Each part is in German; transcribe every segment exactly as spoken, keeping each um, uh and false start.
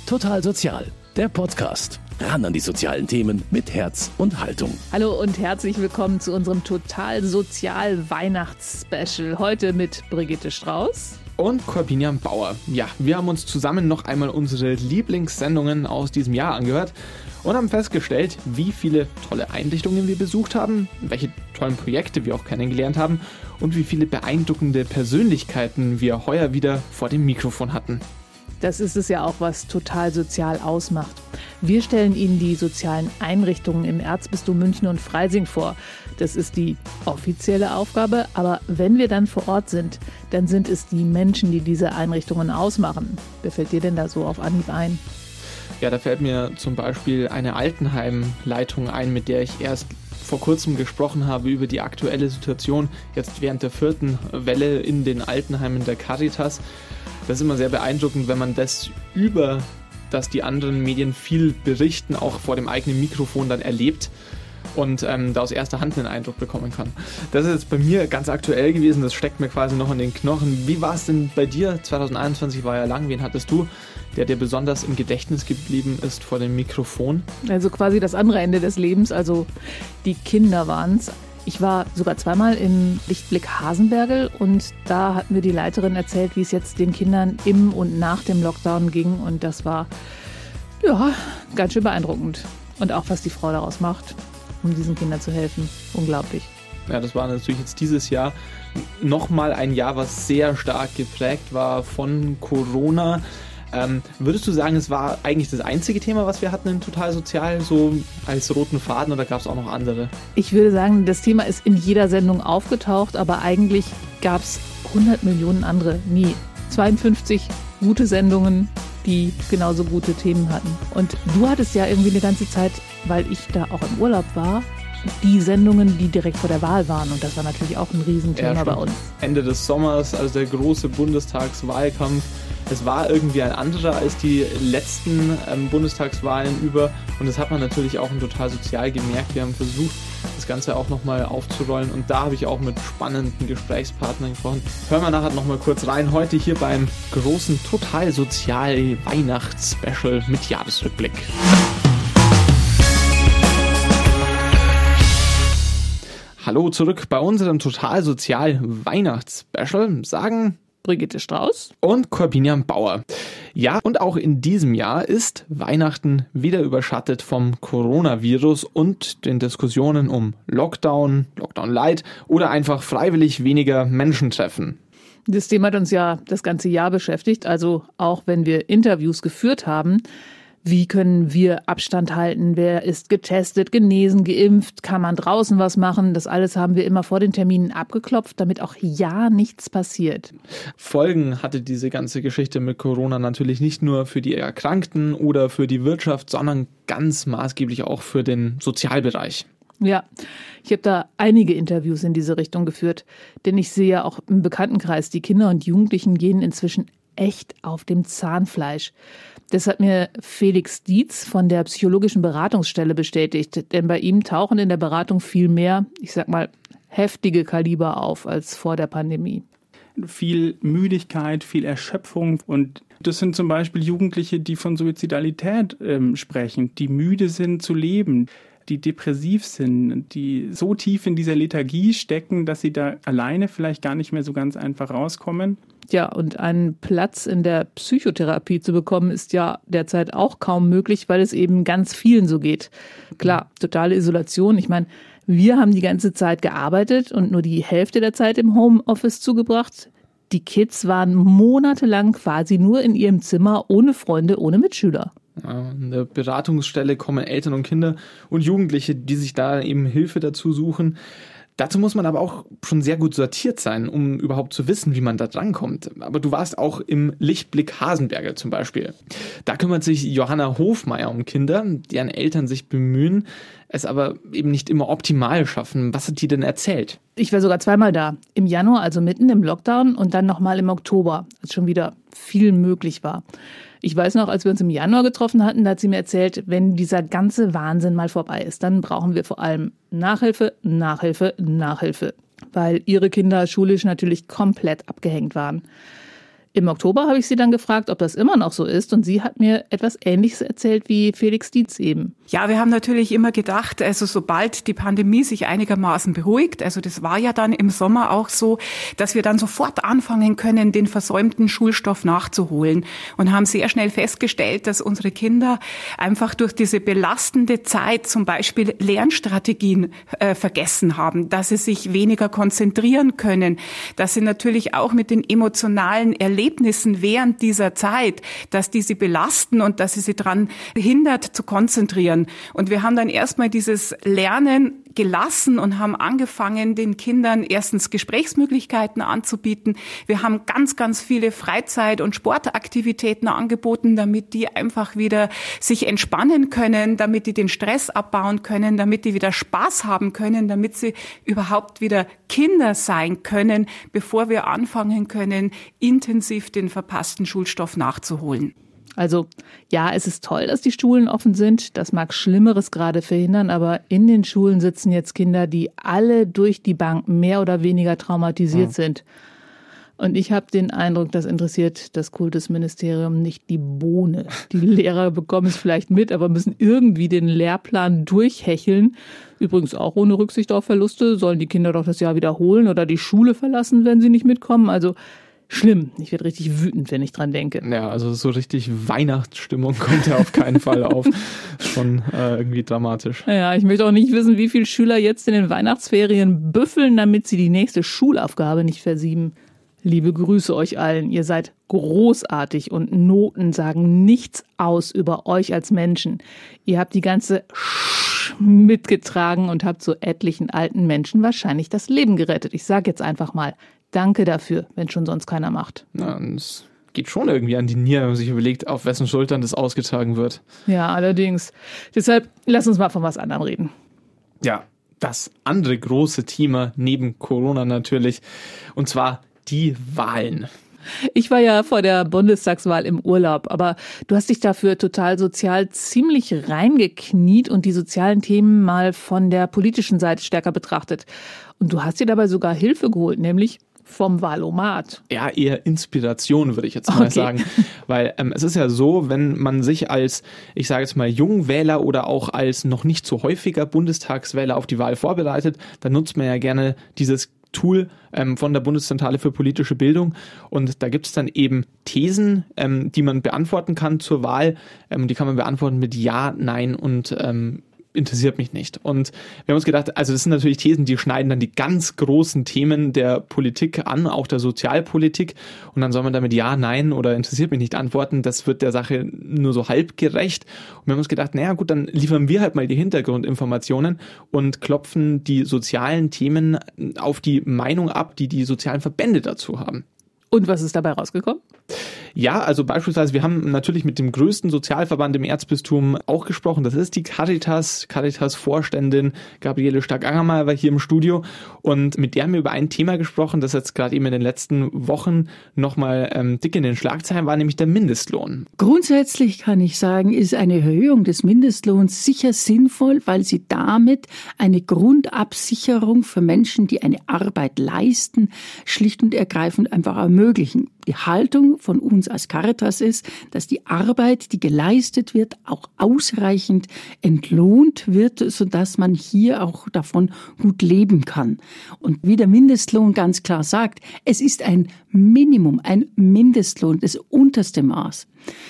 Total Sozial, der Podcast. Ran an die sozialen Themen mit Herz und Haltung. Hallo und herzlich willkommen zu unserem Total Sozial Weihnachts-Special. Heute mit Brigitte Strauß und Corbinian Bauer. Ja, wir haben uns zusammen noch einmal unsere Lieblingssendungen aus diesem Jahr angehört und haben festgestellt, wie viele tolle Einrichtungen wir besucht haben, welche tollen Projekte wir auch kennengelernt haben und wie viele beeindruckende Persönlichkeiten wir heuer wieder vor dem Mikrofon hatten. Das ist es ja auch, was Total Sozial ausmacht. Wir stellen Ihnen die sozialen Einrichtungen im Erzbistum München und Freising vor. Das ist die offizielle Aufgabe, aber wenn wir dann vor Ort sind, dann sind es die Menschen, die diese Einrichtungen ausmachen. Wer fällt dir denn da so auf Anhieb ein? Ja, da fällt mir zum Beispiel eine Altenheimleitung ein, mit der ich erst vor kurzem gesprochen habe über die aktuelle Situation, jetzt während der vierten Welle in den Altenheimen der Caritas. Das ist immer sehr beeindruckend, wenn man das über, dass die anderen Medien viel berichten, auch vor dem eigenen Mikrofon dann erlebt und ähm, da aus erster Hand einen Eindruck bekommen kann. Das ist jetzt bei mir ganz aktuell gewesen, das steckt mir quasi noch in den Knochen. Wie war es denn bei dir? zwanzig einundzwanzig war ja lang. Wen hattest du, der dir besonders im Gedächtnis geblieben ist vor dem Mikrofon? Also quasi das andere Ende des Lebens, also die Kinder waren es. Ich war sogar zweimal im Lichtblick Hasenbergl und da hat mir die Leiterin erzählt, wie es jetzt den Kindern im und nach dem Lockdown ging. Und das war, ja, ganz schön beeindruckend. Und auch, was die Frau daraus macht, um diesen Kindern zu helfen. Unglaublich. Ja, das war natürlich jetzt dieses Jahr nochmal ein Jahr, was sehr stark geprägt war von Corona. Ähm, würdest du sagen, es war eigentlich das einzige Thema, was wir hatten in Total Sozial, so als roten Faden, oder gab es auch noch andere? Ich würde sagen, das Thema ist in jeder Sendung aufgetaucht, aber eigentlich gab es hundert Millionen andere nie. zweiundfünfzig gute Sendungen, die genauso gute Themen hatten. Und du hattest ja irgendwie eine ganze Zeit, weil ich da auch im Urlaub war, die Sendungen, die direkt vor der Wahl waren. Und das war natürlich auch ein Riesenthema ja, bei uns. Ende des Sommers, also der große Bundestagswahlkampf. Es war irgendwie ein anderer als die letzten ähm, Bundestagswahlen über. Und das hat man natürlich auch in Total Sozial gemerkt. Wir haben versucht, das Ganze auch nochmal aufzurollen. Und da habe ich auch mit spannenden Gesprächspartnern gesprochen. Hören wir nachher nochmal kurz rein. Heute hier beim großen Total Sozial Weihnachts-Special mit Jahresrückblick. Hallo zurück bei unserem Total Sozial Weihnachts-Special, sagen Brigitte Strauß und Corbinian Bauer. Ja, und auch in diesem Jahr ist Weihnachten wieder überschattet vom Coronavirus und den Diskussionen um Lockdown, Lockdown Light oder einfach freiwillig weniger Menschen treffen. Das Thema hat uns ja das ganze Jahr beschäftigt, also auch wenn wir Interviews geführt haben. Wie können wir Abstand halten? Wer ist getestet, genesen, geimpft? Kann man draußen was machen? Das alles haben wir immer vor den Terminen abgeklopft, damit auch ja nichts passiert. Folgen hatte diese ganze Geschichte mit Corona natürlich nicht nur für die Erkrankten oder für die Wirtschaft, sondern ganz maßgeblich auch für den Sozialbereich. Ja, ich habe da einige Interviews in diese Richtung geführt, denn ich sehe ja auch im Bekanntenkreis, die Kinder und Jugendlichen gehen inzwischen echt auf dem Zahnfleisch. Das hat mir Felix Dietz von der psychologischen Beratungsstelle bestätigt, denn bei ihm tauchen in der Beratung viel mehr, ich sag mal, heftige Kaliber auf als vor der Pandemie. Viel Müdigkeit, viel Erschöpfung, und das sind zum Beispiel Jugendliche, die von Suizidalität ähm, sprechen, die müde sind zu leben, die depressiv sind, die so tief in dieser Lethargie stecken, dass sie da alleine vielleicht gar nicht mehr so ganz einfach rauskommen. Ja, und einen Platz in der Psychotherapie zu bekommen, ist ja derzeit auch kaum möglich, weil es eben ganz vielen so geht. Klar, totale Isolation. Ich meine, wir haben die ganze Zeit gearbeitet und nur die Hälfte der Zeit im Homeoffice zugebracht. Die Kids waren monatelang quasi nur in ihrem Zimmer, ohne Freunde, ohne Mitschüler. In der Beratungsstelle kommen Eltern und Kinder und Jugendliche, die sich da eben Hilfe dazu suchen. Dazu muss man aber auch schon sehr gut sortiert sein, um überhaupt zu wissen, wie man da drankommt. Aber du warst auch im Lichtblick Hasenbergl zum Beispiel. Da kümmert sich Johanna Hofmeier um Kinder, deren Eltern sich bemühen, es aber eben nicht immer optimal schaffen. Was hat die denn erzählt? Ich war sogar zweimal da. Im Januar, also mitten im Lockdown, und dann nochmal im Oktober, als schon wieder viel möglich war. Ich weiß noch, als wir uns im Januar getroffen hatten, da hat sie mir erzählt, wenn dieser ganze Wahnsinn mal vorbei ist, dann brauchen wir vor allem Nachhilfe, Nachhilfe, Nachhilfe. Weil ihre Kinder schulisch natürlich komplett abgehängt waren. Im Oktober habe ich sie dann gefragt, ob das immer noch so ist. Und sie hat mir etwas Ähnliches erzählt wie Felix Dietz eben. Ja, wir haben natürlich immer gedacht, also sobald die Pandemie sich einigermaßen beruhigt, also das war ja dann im Sommer auch so, dass wir dann sofort anfangen können, den versäumten Schulstoff nachzuholen. Und haben sehr schnell festgestellt, dass unsere Kinder einfach durch diese belastende Zeit zum Beispiel Lernstrategien äh, vergessen haben, dass sie sich weniger konzentrieren können, dass sie natürlich auch mit den emotionalen Erlebnissen Erlebnissen während dieser Zeit, dass die sie belasten und dass sie sie daran hindert zu konzentrieren. Und wir haben dann erstmal dieses Lernen gelassen und haben angefangen, den Kindern erstens Gesprächsmöglichkeiten anzubieten. Wir haben ganz, ganz viele Freizeit- und Sportaktivitäten angeboten, damit die einfach wieder sich entspannen können, damit die den Stress abbauen können, damit die wieder Spaß haben können, damit sie überhaupt wieder Kinder sein können, bevor wir anfangen können, intensiv den verpassten Schulstoff nachzuholen. Also ja, es ist toll, dass die Schulen offen sind. Das mag Schlimmeres gerade verhindern, aber in den Schulen sitzen jetzt Kinder, die alle durch die Bank mehr oder weniger traumatisiert ja. sind. Und ich habe den Eindruck, das interessiert das Kultusministerium nicht die Bohne. Die Lehrer bekommen es vielleicht mit, aber müssen irgendwie den Lehrplan durchhecheln. Übrigens auch ohne Rücksicht auf Verluste. Sollen die Kinder doch das Jahr wiederholen oder die Schule verlassen, wenn sie nicht mitkommen? Also schlimm. Ich werde richtig wütend, wenn ich dran denke. Ja, also so richtig Weihnachtsstimmung kommt ja auf keinen Fall auf. Schon äh, irgendwie dramatisch. Ja, ich möchte auch nicht wissen, wie viele Schüler jetzt in den Weihnachtsferien büffeln, damit sie die nächste Schulaufgabe nicht versieben. Liebe Grüße euch allen. Ihr seid großartig und Noten sagen nichts aus über euch als Menschen. Ihr habt die ganze Sch mitgetragen und habt so etlichen alten Menschen wahrscheinlich das Leben gerettet. Ich sage jetzt einfach mal Danke dafür, wenn schon sonst keiner macht. Ja, es geht schon irgendwie an die Nieren, wenn man sich überlegt, auf wessen Schultern das ausgetragen wird. Ja, allerdings. Deshalb lass uns mal von was anderem reden. Ja, das andere große Thema neben Corona natürlich, und zwar die Wahlen. Ich war ja vor der Bundestagswahl im Urlaub, aber du hast dich dafür total sozial ziemlich reingekniet und die sozialen Themen mal von der politischen Seite stärker betrachtet. Und du hast dir dabei sogar Hilfe geholt, nämlich vom Wahlomat. Ja, eher Inspiration, würde ich jetzt mal okay. sagen. Weil ähm, es ist ja so, wenn man sich als, ich sage jetzt mal, Jungwähler oder auch als noch nicht so häufiger Bundestagswähler auf die Wahl vorbereitet, dann nutzt man ja gerne dieses Tool ähm, von der Bundeszentrale für politische Bildung, und da gibt es dann eben Thesen, ähm, die man beantworten kann zur Wahl. Ähm, die kann man beantworten mit Ja, Nein und ähm, interessiert mich nicht. Und wir haben uns gedacht, also das sind natürlich Thesen, die schneiden dann die ganz großen Themen der Politik an, auch der Sozialpolitik, und dann soll man damit Ja, Nein oder interessiert mich nicht antworten. Das wird der Sache nur so halb gerecht. Und wir haben uns gedacht, naja gut, dann liefern wir halt mal die Hintergrundinformationen und klopfen die sozialen Themen auf die Meinung ab, die die sozialen Verbände dazu haben. Und was ist dabei rausgekommen? Ja, also beispielsweise, wir haben natürlich mit dem größten Sozialverband im Erzbistum auch gesprochen. Das ist die Caritas, Caritas-Vorständin Gabriele Stark-Angermayer war hier im Studio, und mit der haben wir über ein Thema gesprochen, das jetzt gerade eben in den letzten Wochen nochmal ähm, dick in den Schlagzeilen war, nämlich der Mindestlohn. Grundsätzlich kann ich sagen, ist eine Erhöhung des Mindestlohns sicher sinnvoll, weil sie damit eine Grundabsicherung für Menschen, die eine Arbeit leisten, schlicht und ergreifend einfach ermöglichen. Die Haltung von uns als Caritas ist, dass die Arbeit, die geleistet wird, auch ausreichend entlohnt wird, sodass man hier auch davon gut leben kann. Und wie der Mindestlohn ganz klar sagt, es ist ein Minimum, ein Mindestlohn, das unterste Maß.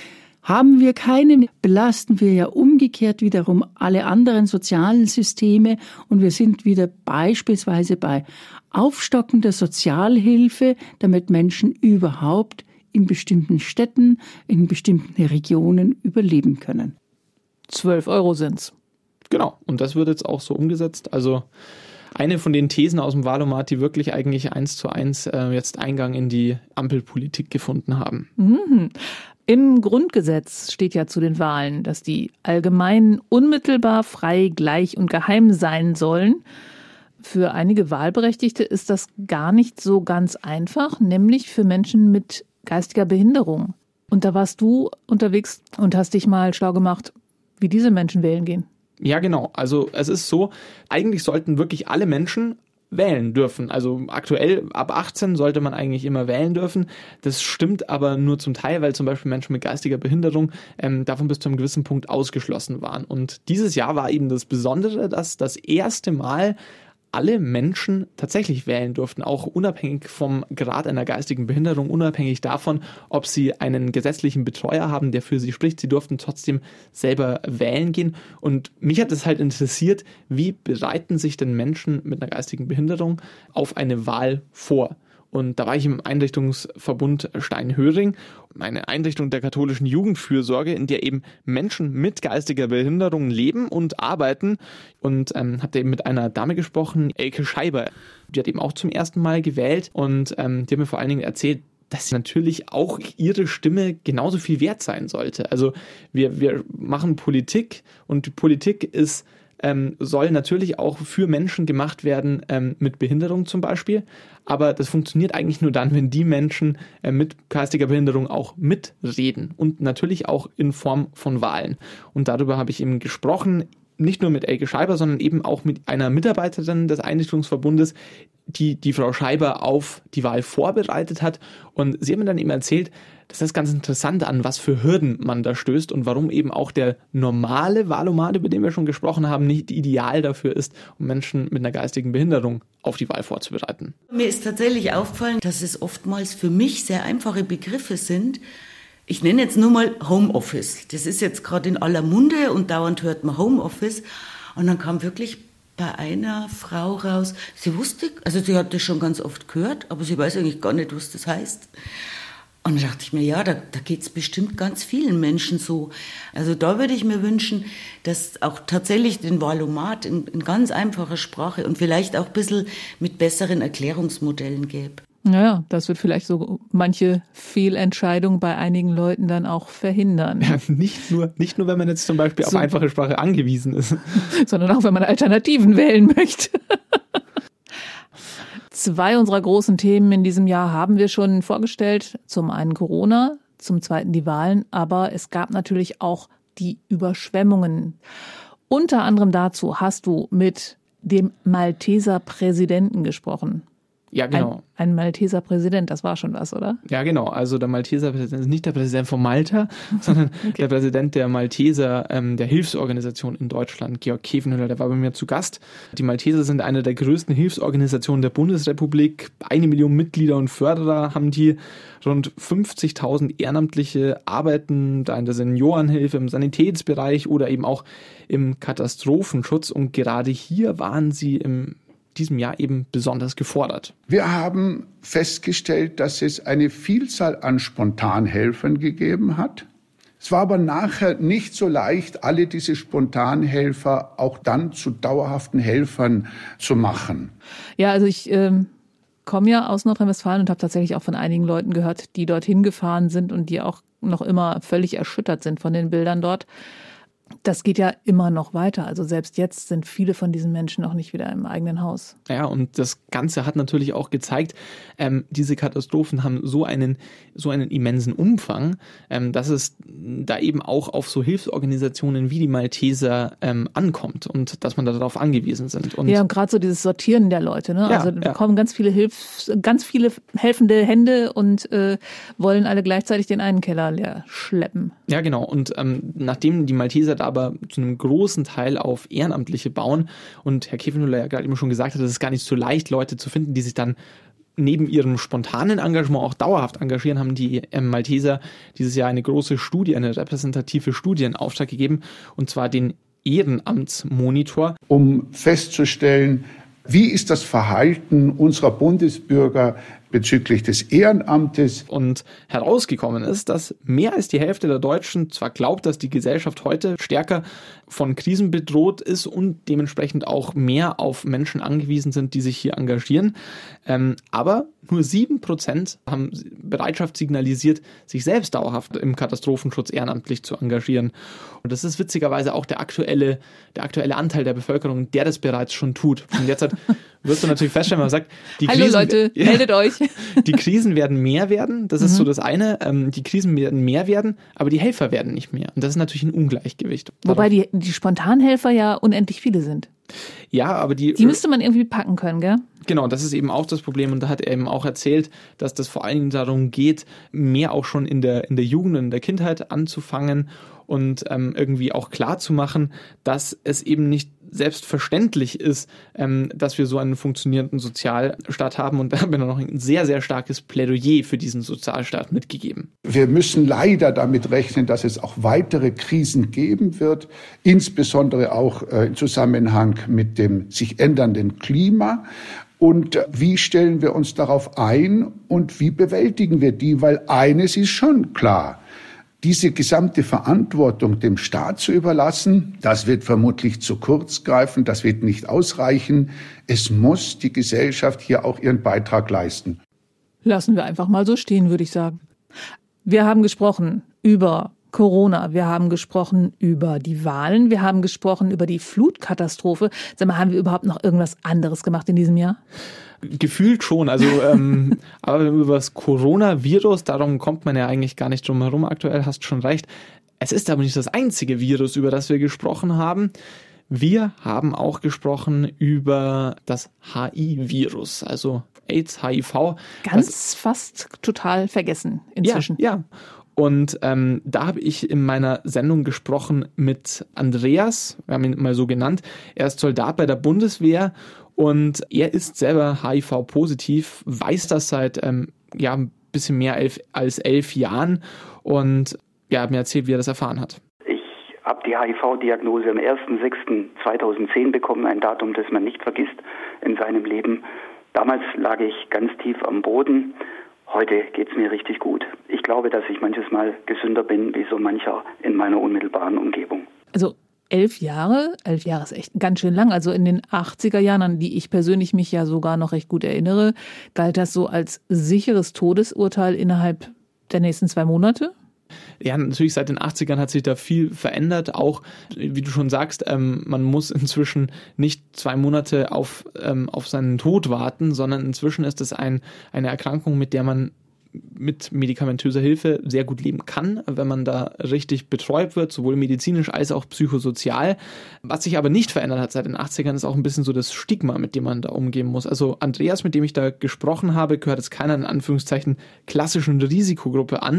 Haben wir keinen, belasten wir ja umgekehrt wiederum alle anderen sozialen Systeme, und wir sind wieder beispielsweise bei Aufstocken der Sozialhilfe, damit Menschen überhaupt in bestimmten Städten, in bestimmten Regionen überleben können. Zwölf Euro sind's. Genau, und das wird jetzt auch so umgesetzt. Also eine von den Thesen aus dem Wahlomat, die wirklich eigentlich eins zu eins äh, jetzt Eingang in die Ampelpolitik gefunden haben. Mhm. Im Grundgesetz steht ja zu den Wahlen, dass die allgemein unmittelbar, frei, gleich und geheim sein sollen. Für einige Wahlberechtigte ist das gar nicht so ganz einfach, nämlich für Menschen mit geistiger Behinderung. Und da warst du unterwegs und hast dich mal schlau gemacht, wie diese Menschen wählen gehen. Ja, genau. Also es ist so, eigentlich sollten wirklich alle Menschen wählen dürfen. Also aktuell ab achtzehn sollte man eigentlich immer wählen dürfen. Das stimmt aber nur zum Teil, weil zum Beispiel Menschen mit geistiger Behinderung ähm, davon bis zu einem gewissen Punkt ausgeschlossen waren. Und dieses Jahr war eben das Besondere, dass das erste Mal alle Menschen tatsächlich wählen durften, auch unabhängig vom Grad einer geistigen Behinderung, unabhängig davon, ob sie einen gesetzlichen Betreuer haben, der für sie spricht. Sie durften trotzdem selber wählen gehen. Und mich hat es halt interessiert, wie bereiten sich denn Menschen mit einer geistigen Behinderung auf eine Wahl vor? Und da war ich im Einrichtungsverbund Steinhöring, eine Einrichtung der katholischen Jugendfürsorge, in der eben Menschen mit geistiger Behinderung leben und arbeiten. Und ähm, habe da eben mit einer Dame gesprochen, Elke Scheiber. Die hat eben auch zum ersten Mal gewählt und ähm, die hat mir vor allen Dingen erzählt, dass natürlich auch ihre Stimme genauso viel wert sein sollte. Also wir, wir machen Politik und die Politik ist Ähm, soll natürlich auch für Menschen gemacht werden, ähm, mit Behinderung zum Beispiel. Aber das funktioniert eigentlich nur dann, wenn die Menschen äh, mit geistiger Behinderung auch mitreden und natürlich auch in Form von Wahlen. Und darüber habe ich eben gesprochen, nicht nur mit Elke Scheiber, sondern eben auch mit einer Mitarbeiterin des Einrichtungsverbundes, die die Frau Scheiber auf die Wahl vorbereitet hat. Und sie hat mir dann eben erzählt, das ist ganz interessant, an was für Hürden man da stößt und warum eben auch der normale Wahlomat, über den wir schon gesprochen haben, nicht ideal dafür ist, um Menschen mit einer geistigen Behinderung auf die Wahl vorzubereiten. Mir ist tatsächlich aufgefallen, dass es oftmals für mich sehr einfache Begriffe sind. Ich nenne jetzt nur mal Homeoffice. Das ist jetzt gerade in aller Munde und dauernd hört man Homeoffice. Und dann kam wirklich bei einer Frau raus, sie wusste, also sie hat das schon ganz oft gehört, aber sie weiß eigentlich gar nicht, was das heißt. Und da dachte ich mir, ja, da, da geht es bestimmt ganz vielen Menschen so. Also da würde ich mir wünschen, dass auch tatsächlich den Wahlomat in, in ganz einfacher Sprache und vielleicht auch ein bisschen mit besseren Erklärungsmodellen gäbe. Naja, das wird vielleicht so manche Fehlentscheidung bei einigen Leuten dann auch verhindern. Ja, nicht nur, nicht nur, wenn man jetzt zum Beispiel so, auf einfache Sprache angewiesen ist. Sondern auch, wenn man Alternativen wählen möchte. Zwei unserer großen Themen in diesem Jahr haben wir schon vorgestellt. Zum einen Corona, zum zweiten die Wahlen, aber es gab natürlich auch die Überschwemmungen. Unter anderem dazu hast du mit dem Malteser Präsidenten gesprochen. Ja, genau. Ein, ein Malteser Präsident, das war schon was, oder? Ja, genau. Also der Malteser Präsident ist nicht der Präsident von Malta, sondern okay. der Präsident der Malteser, ähm, der Hilfsorganisation in Deutschland, Georg Khevenhüller, der war bei mir zu Gast. Die Malteser sind eine der größten Hilfsorganisationen der Bundesrepublik. Eine Million Mitglieder und Förderer haben die. Rund fünfzigtausend Ehrenamtliche arbeiten da in der Seniorenhilfe, im Sanitätsbereich oder eben auch im Katastrophenschutz. Und gerade hier waren sie im diesem Jahr eben besonders gefordert. Wir haben festgestellt, dass es eine Vielzahl an Spontanhelfern gegeben hat. Es war aber nachher nicht so leicht, alle diese Spontanhelfer auch dann zu dauerhaften Helfern zu machen. Ja, also ich ähm, komme ja aus Nordrhein-Westfalen und habe tatsächlich auch von einigen Leuten gehört, die dorthin gefahren sind und die auch noch immer völlig erschüttert sind von den Bildern dort. Das geht ja immer noch weiter. Also selbst jetzt sind viele von diesen Menschen noch nicht wieder im eigenen Haus. Ja, und das Ganze hat natürlich auch gezeigt, ähm, diese Katastrophen haben so einen, so einen immensen Umfang, ähm, dass es da eben auch auf so Hilfsorganisationen wie die Malteser ähm, ankommt und dass man da darauf angewiesen sind. Und ja, und gerade so dieses Sortieren der Leute. Ne? Ja, also da ja. kommen ganz viele Hilfs-, ganz viele helfende Hände und äh, wollen alle gleichzeitig den einen Keller leer schleppen. Ja, genau. Und ähm, nachdem die Malteser da aber zu einem großen Teil auf Ehrenamtliche bauen und Herr Khevenhüller ja gerade eben schon gesagt hat, es ist gar nicht so leicht, Leute zu finden, die sich dann neben ihrem spontanen Engagement auch dauerhaft engagieren, haben die ähm, Malteser dieses Jahr eine große Studie, eine repräsentative Studie in Auftrag gegeben, und zwar den Ehrenamtsmonitor. Um festzustellen, wie ist das Verhalten unserer Bundesbürger bezüglich des Ehrenamtes. Und herausgekommen ist, dass mehr als die Hälfte der Deutschen zwar glaubt, dass die Gesellschaft heute stärker von Krisen bedroht ist und dementsprechend auch mehr auf Menschen angewiesen sind, die sich hier engagieren, ähm, aber nur sieben Prozent haben Bereitschaft signalisiert, sich selbst dauerhaft im Katastrophenschutz ehrenamtlich zu engagieren. Und das ist witzigerweise auch der aktuelle, der aktuelle Anteil der Bevölkerung, der das bereits schon tut. Und jetzt hat, wirst du natürlich feststellen, wenn man sagt, die Hallo Krisen, Leute, ja, meldet euch. Die Krisen werden mehr werden, das ist mhm. so das eine. Ähm, die Krisen werden mehr werden, aber die Helfer werden nicht mehr. Und das ist natürlich ein Ungleichgewicht. Wobei die, die Spontanhelfer ja unendlich viele sind. Ja, aber die... Die müsste man irgendwie packen können, gell? Genau, das ist eben auch das Problem und da hat er eben auch erzählt, dass das vor allen Dingen darum geht, mehr auch schon in der, in der Jugend, in der Kindheit anzufangen und ähm, irgendwie auch klar zu machen, dass es eben nicht selbstverständlich ist, ähm, dass wir so einen funktionierenden Sozialstaat haben. Und da haben wir noch ein sehr, sehr starkes Plädoyer für diesen Sozialstaat mitgegeben. Wir müssen leider damit rechnen, dass es auch weitere Krisen geben wird, insbesondere auch äh, im Zusammenhang mit dem sich ändernden Klima. Und wie stellen wir uns darauf ein und wie bewältigen wir die? Weil eines ist schon klar, diese gesamte Verantwortung dem Staat zu überlassen, das wird vermutlich zu kurz greifen, das wird nicht ausreichen. Es muss die Gesellschaft hier auch ihren Beitrag leisten. Lassen wir einfach mal so stehen, würde ich sagen. Wir haben gesprochen über Corona, wir haben gesprochen über die Wahlen, wir haben gesprochen über die Flutkatastrophe. Sag mal, haben wir überhaupt noch irgendwas anderes gemacht in diesem Jahr? Gefühlt schon, also ähm, aber über das Coronavirus, darum kommt man ja eigentlich gar nicht drum herum aktuell, hast schon recht. Es ist aber nicht das einzige Virus, über das wir gesprochen haben. Wir haben auch gesprochen über das H I-Virus, also AIDS, H I V. Ganz das, fast total vergessen inzwischen. Ja, ja. Und ähm, da habe ich in meiner Sendung gesprochen mit Andreas, wir haben ihn mal so genannt. Er ist Soldat bei der Bundeswehr und er ist selber H I V-positiv, weiß das seit ähm, ja, ein bisschen mehr elf, als elf Jahren und ja, hat mir erzählt, wie er das erfahren hat. Ich habe die H I V-Diagnose am erster sechster zweitausendzehn bekommen, ein Datum, das man nicht vergisst in seinem Leben. Damals lag ich ganz tief am Boden. Heute geht's mir richtig gut. Ich glaube, dass ich manches Mal gesünder bin wie so mancher in meiner unmittelbaren Umgebung. Also elf Jahre, elf Jahre ist echt ganz schön lang. Also in den achtziger Jahren, an die ich persönlich mich ja sogar noch recht gut erinnere, galt das so als sicheres Todesurteil innerhalb der nächsten zwei Monate? Ja, natürlich seit den achtzigern hat sich da viel verändert. Auch, wie du schon sagst, ähm, man muss inzwischen nicht zwei Monate auf, ähm, auf seinen Tod warten, sondern inzwischen ist es ein, eine Erkrankung, mit der man mit medikamentöser Hilfe sehr gut leben kann, wenn man da richtig betreut wird, sowohl medizinisch als auch psychosozial. Was sich aber nicht verändert hat seit den achtzigern, ist auch ein bisschen so das Stigma, mit dem man da umgehen muss. Also Andreas, mit dem ich da gesprochen habe, gehört jetzt keiner in Anführungszeichen klassischen Risikogruppe an.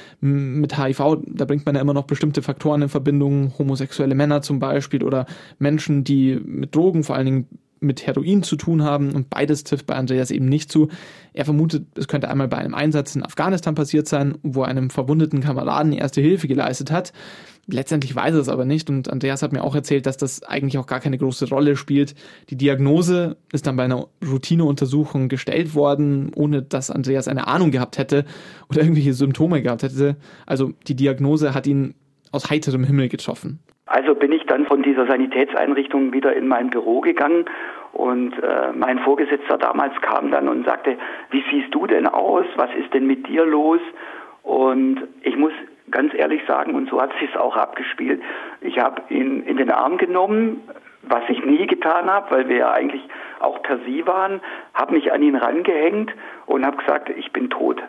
Mit H I V, da bringt man ja immer noch bestimmte Faktoren in Verbindung, homosexuelle Männer zum Beispiel oder Menschen, die mit Drogen, vor allen Dingen mit Heroin zu tun haben und beides trifft bei Andreas eben nicht zu. Er vermutet, es könnte einmal bei einem Einsatz in Afghanistan passiert sein, wo er einem verwundeten Kameraden erste Hilfe geleistet hat. Letztendlich weiß er es aber nicht und Andreas hat mir auch erzählt, dass das eigentlich auch gar keine große Rolle spielt. Die Diagnose ist dann bei einer Routineuntersuchung gestellt worden, ohne dass Andreas eine Ahnung gehabt hätte oder irgendwelche Symptome gehabt hätte. Also die Diagnose hat ihn aus heiterem Himmel getroffen. Also bin ich dann von dieser Sanitätseinrichtung wieder in mein Büro gegangen und äh, mein Vorgesetzter damals kam dann und sagte, wie siehst du denn aus? Was ist denn mit dir los? Und ich muss ganz ehrlich sagen, und so hat es sich auch abgespielt, ich habe ihn in den Arm genommen, was ich nie getan habe, weil wir ja eigentlich auch per Sie waren, habe mich an ihn rangehängt und habe gesagt, ich bin tot.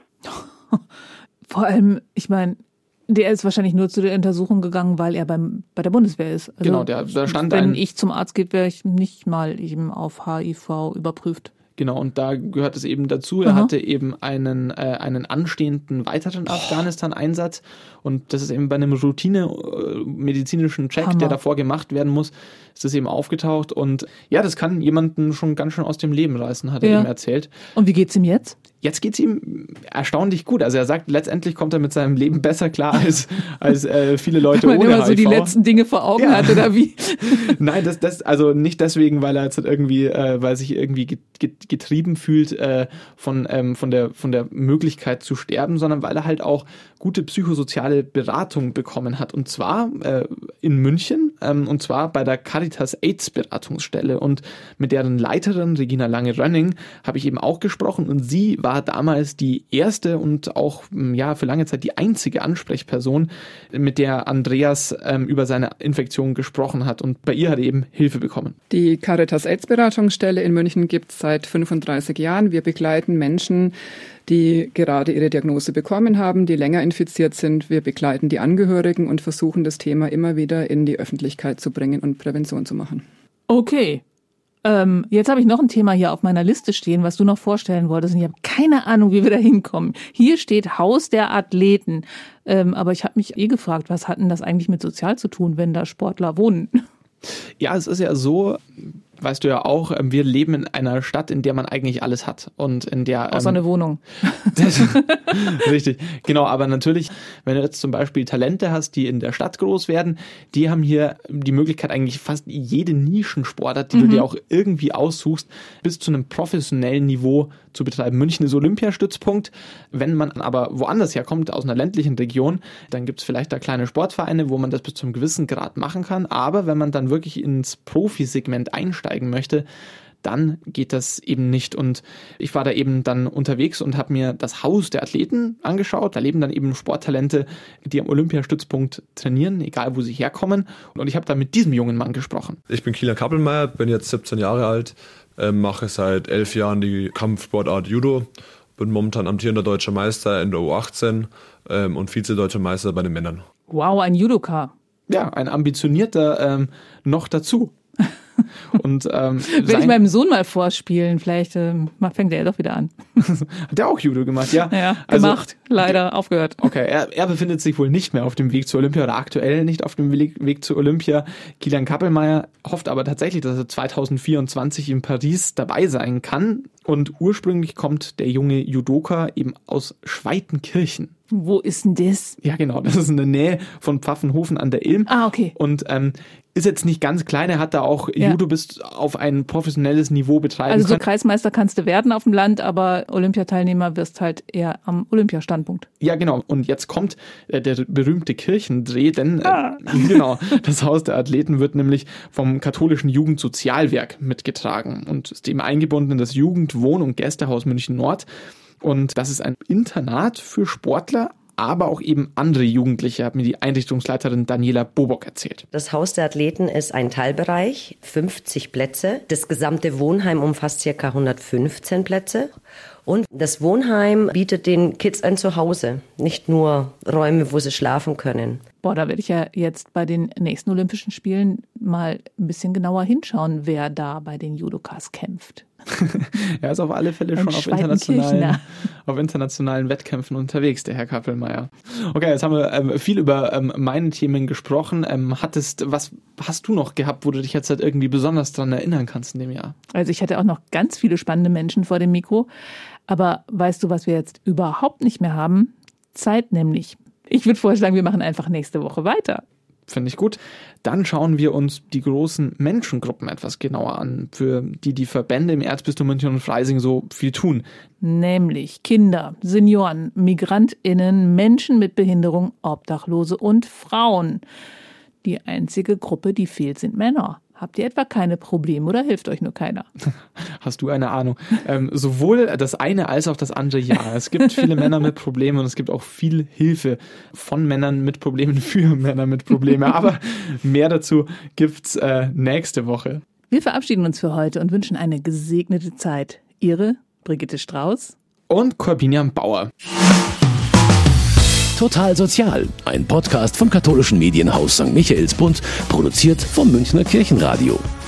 Vor allem, ich meine, der ist wahrscheinlich nur zu der Untersuchung gegangen, weil er beim, bei der Bundeswehr ist. Also genau, der, da stand wenn ein, ich zum Arzt gehe, wäre ich nicht mal eben auf H I V überprüft. Genau, und da gehört es eben dazu, er Aha. hatte eben einen, äh, einen anstehenden weiteren Afghanistan-Einsatz und das ist eben bei einem Routine-medizinischen Check, Hammer. Der davor gemacht werden muss, ist das eben aufgetaucht und ja, das kann jemanden schon ganz schön aus dem Leben reißen, hat er ja. ihm erzählt. Und wie geht's ihm jetzt? Jetzt geht's ihm erstaunlich gut. Also er sagt, letztendlich kommt er mit seinem Leben besser klar als, als äh, viele Leute ohne H I V. Weil man immer so die letzten Dinge vor Augen ja. hat, oder wie? Nein, das, das, also nicht deswegen, weil er jetzt irgendwie, äh, weil er sich irgendwie getrieben fühlt äh, von, ähm, von, der, von der Möglichkeit zu sterben, sondern weil er halt auch gute psychosoziale Beratung bekommen hat. Und zwar äh, in München, ähm, und zwar bei der Caritas AIDS Beratungsstelle. Und mit deren Leiterin, Regina Lange-Rönning, habe ich eben auch gesprochen. Und sie war damals die erste und auch ja für lange Zeit die einzige Ansprechperson, mit der Andreas ähm, über seine Infektion gesprochen hat. Und bei ihr hat er eben Hilfe bekommen. Die Caritas AIDS Beratungsstelle in München gibt es seit fünfunddreißig Jahren. Wir begleiten Menschen, die gerade ihre Diagnose bekommen haben, die länger infiziert sind. Wir begleiten die Angehörigen und versuchen, das Thema immer wieder in die Öffentlichkeit zu bringen und Prävention zu machen. Okay. Ähm, jetzt habe ich noch ein Thema hier auf meiner Liste stehen, was du noch vorstellen wolltest. Und ich habe keine Ahnung, wie wir da hinkommen. Hier steht Haus der Athleten. Ähm, aber ich habe mich eh gefragt, was hat denn das eigentlich mit sozial zu tun, wenn da Sportler wohnen? Ja, es ist ja so, weißt du ja auch, wir leben in einer Stadt, in der man eigentlich alles hat. Und in der. Außer ähm, eine Wohnung. Das, richtig, genau. Aber natürlich, wenn du jetzt zum Beispiel Talente hast, die in der Stadt groß werden, die haben hier die Möglichkeit, eigentlich fast jede Nischensportart, die mhm. du dir auch irgendwie aussuchst, bis zu einem professionellen Niveau zu betreiben. München ist Olympiastützpunkt. Wenn man aber woanders herkommt, aus einer ländlichen Region, dann gibt es vielleicht da kleine Sportvereine, wo man das bis zu einem gewissen Grad machen kann. Aber wenn man dann wirklich ins Profisegment einsteigen möchte, dann geht das eben nicht. Und ich war da eben dann unterwegs und habe mir das Haus der Athleten angeschaut. Da leben dann eben Sporttalente, die am Olympiastützpunkt trainieren, egal wo sie herkommen. Und ich habe da mit diesem jungen Mann gesprochen. Ich bin Kilian Kappelmeier, bin jetzt siebzehn Jahre alt, äh, mache seit elf Jahren die Kampfsportart Judo, bin momentan amtierender deutscher Meister in der U achtzehn ähm, und Vize-deutscher Meister bei den Männern. Wow, ein Judoka. Ja, ein ambitionierter ähm, noch dazu. Und, ähm, Will ich meinem Sohn mal vorspielen, vielleicht ähm, fängt er doch wieder an. Hat er auch Judo gemacht, ja? Ja, also, gemacht, leider, okay. aufgehört. Okay, er, er befindet sich wohl nicht mehr auf dem Weg zu Olympia oder aktuell nicht auf dem Weg zu Olympia. Kilian Kappelmeier hofft aber tatsächlich, dass er zwanzig vierundzwanzig in Paris dabei sein kann. Und ursprünglich kommt der junge Judoka eben aus Schweitenkirchen. Wo ist denn das? Ja, genau, das ist in der Nähe von Pfaffenhofen an der Ilm. Ah, okay. Und ähm, ist jetzt nicht ganz klein, er hat da auch ja. Judo bis auf ein professionelles Niveau betreiben Also so können. Kreismeister kannst du werden auf dem Land, aber Olympiateilnehmer wirst halt eher am Olympiastandpunkt. Ja, genau. Und jetzt kommt äh, der berühmte Kirchendreh, denn äh, ah. genau, das Haus der Athleten wird nämlich vom katholischen Jugendsozialwerk mitgetragen und ist eben eingebunden in das Jugend-, Wohn- und Gästehaus München Nord. Und das ist ein Internat für Sportler, aber auch eben andere Jugendliche, hat mir die Einrichtungsleiterin Daniela Bobock erzählt. Das Haus der Athleten ist ein Teilbereich, fünfzig Plätze. Das gesamte Wohnheim umfasst ca. hundertfünfzehn Plätze. Und das Wohnheim bietet den Kids ein Zuhause, nicht nur Räume, wo sie schlafen können. Boah, da werde ich ja jetzt bei den nächsten Olympischen Spielen mal ein bisschen genauer hinschauen, wer da bei den Judokas kämpft. Er ist auf alle Fälle schon auf internationalen, auf internationalen Wettkämpfen unterwegs, der Herr Kappelmeier. Okay, jetzt haben wir ähm, viel über ähm, meine Themen gesprochen. Ähm, hattest, was hast du noch gehabt, wo du dich jetzt halt irgendwie besonders dran erinnern kannst in dem Jahr? Also ich hatte auch noch ganz viele spannende Menschen vor dem Mikro. Aber weißt du, was wir jetzt überhaupt nicht mehr haben? Zeit nämlich. Ich würde vorschlagen, wir machen einfach nächste Woche weiter. Finde ich gut. Dann schauen wir uns die großen Menschengruppen etwas genauer an, für die die Verbände im Erzbistum München und Freising so viel tun. Nämlich Kinder, Senioren, MigrantInnen, Menschen mit Behinderung, Obdachlose und Frauen. Die einzige Gruppe, die fehlt, sind Männer. Habt ihr etwa keine Probleme oder hilft euch nur keiner? Hast du eine Ahnung? Ähm, sowohl das eine als auch das andere, ja. Es gibt viele Männer mit Problemen und es gibt auch viel Hilfe von Männern mit Problemen für Männer mit Problemen. Aber mehr dazu gibt's äh, nächste Woche. Wir verabschieden uns für heute und wünschen eine gesegnete Zeit. Ihre Brigitte Strauß und Corbinian Bauer. Total Sozial, ein Podcast vom katholischen Medienhaus Sankt Michaelsbund, produziert vom Münchner Kirchenradio.